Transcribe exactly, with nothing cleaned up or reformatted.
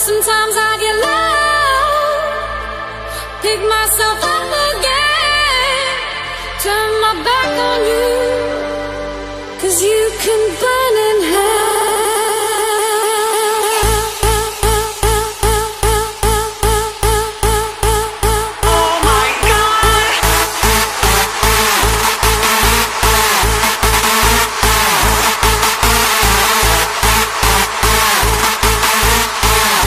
Sometimes I get low, pick myself up again, turn my back on you, 'cause you can burn in hell.